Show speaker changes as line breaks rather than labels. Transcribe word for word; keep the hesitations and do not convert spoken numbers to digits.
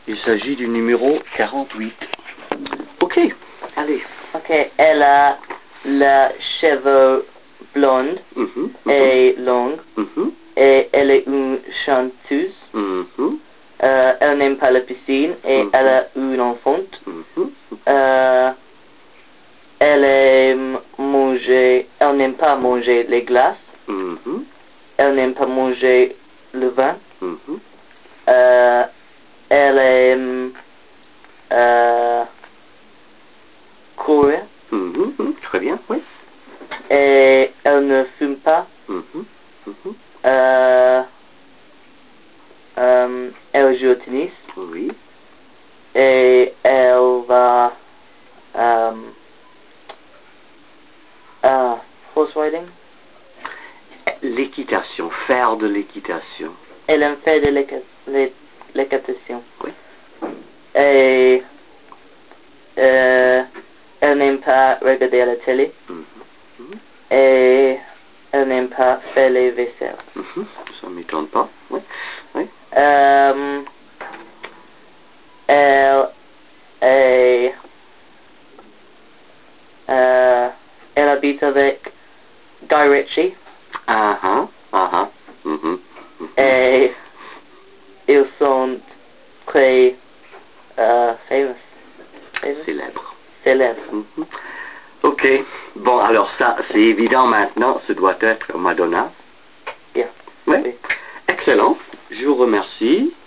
Il s'agit du numéro quarante-huit. Ok, allez.
Ok, elle a la cheveux blonde
Mhm, mhm,
et longue.
mhm,
Et elle est une chanteuse.
mhm,
Euh, elle n'aime pas la piscine et
Mhm.
elle a une enfant.
mhm,
Euh, elle aime manger, elle n'aime pas manger les glaces.
mhm,
Elle n'aime pas manger le vin.
mhm.
Euh, elle aime euh, courir
Mhm, mhm, très bien, oui.
et elle ne fume pas.
Mhm, mhm,
Euh, euh, elle joue au tennis
oui.
et elle va euh, euh, horse riding.
L'équitation, faire de l'équitation.
Elle aime faire de l'éca- l'é- l'équitation.
Oui.
Et euh, elle n'aime pas regarder la télé.
Mhm, mhm,
Et elle n'aime pas faire les vaisselles.
mhm. Ça ne m'étonne pas. Oui, oui.
Euh, elle est, euh, elle habite avec Guy Ritchie
Ah ah, ah ah. Mhm, mhm.
et ils sont très euh, famous, famous,
Célèbre.
célèbres.
Mhm. Ok, bon alors ça c'est évident maintenant, ce doit être Madonna.
Yeah.
Oui,
Oui.
excellent, je vous remercie.